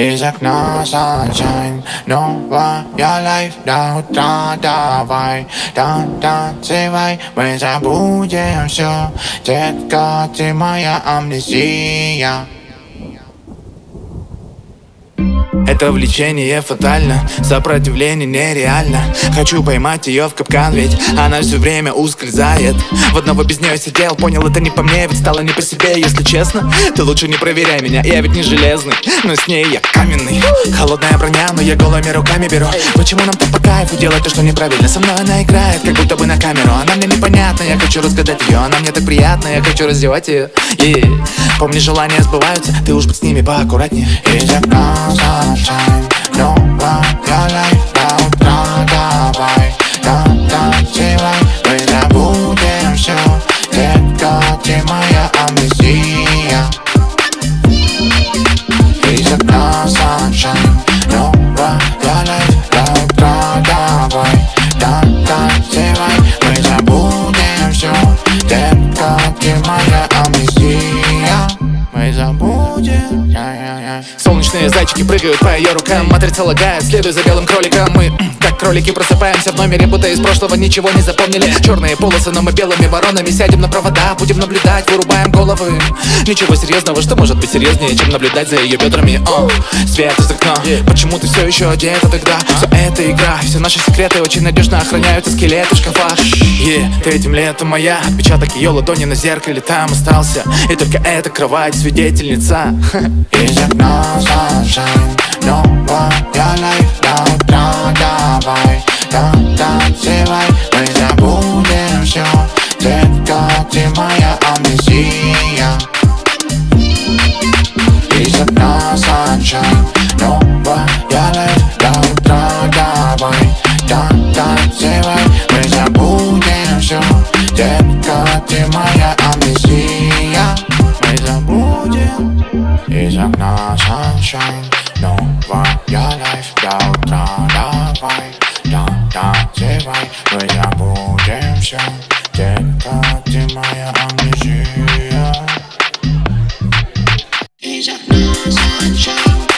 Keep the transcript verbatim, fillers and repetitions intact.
Из окна sunshine, новая life до утра. Давай, танцевай, мы забудем все. Детка, ты моя амнезия. Это влечение фатально, сопротивление нереально. Хочу поймать ее в капкан, ведь она все время ускользает. В одного без нее сидел, понял, это не по мне, ведь стало не по себе. Если честно, ты лучше не проверяй меня, я ведь не железный, но с ней я каменный. Холодная броня, но я голыми руками беру. Почему нам так по кайфу делать то, что неправильно? Со мной она играет, как будто бы на камеру. Она мне непонятна, я хочу разгадать ее. Она мне так приятна, я хочу раздевать ее. Yeah. Помни, желания сбываются, ты уж будь с ними поаккуратнее. Из окна sunshine, новая life до утра. Давай, танцевай, мы забудем все. Детка, ты моя амнезия. Из окна sunshine, новая life до утра. Давай, танцевай, мы забудем все. Детка, ты моя амнезия. Мы забудем. Солнечные зайчики прыгают по ее рукам. Матрица лагает, следуя за белым кроликом. Мы, как кролики, просыпаемся в номере, будто из прошлого ничего не запомнили. Черные полосы, но мы белыми воронами сядем на провода, будем наблюдать, вырубаем головы. Ничего серьезного, что может быть серьезнее, чем наблюдать за ее бедрами. О, свет из окна, почему ты все еще одета тогда? Все это игра, все наши секреты очень надежно охраняются скелеты в шкафах. Yeah, ты этим летом моя, отпечаток ее ладони на зеркале там остался. И только эта кровать свидетельница. Из окна sunshine, новая life до утра. Давай, танцевай, мы забудем все. Детка, ты моя амнезия. Из окна sunshine, новая life до утра. Давай, танцевай, мы забудем все. Детка, ты моя амнезия. Мы забудем. Из окна sunshine, новая life до утра. Давай, танцевай, мы забудем все. Детка, ты моя амнезия. Из окна sunshine.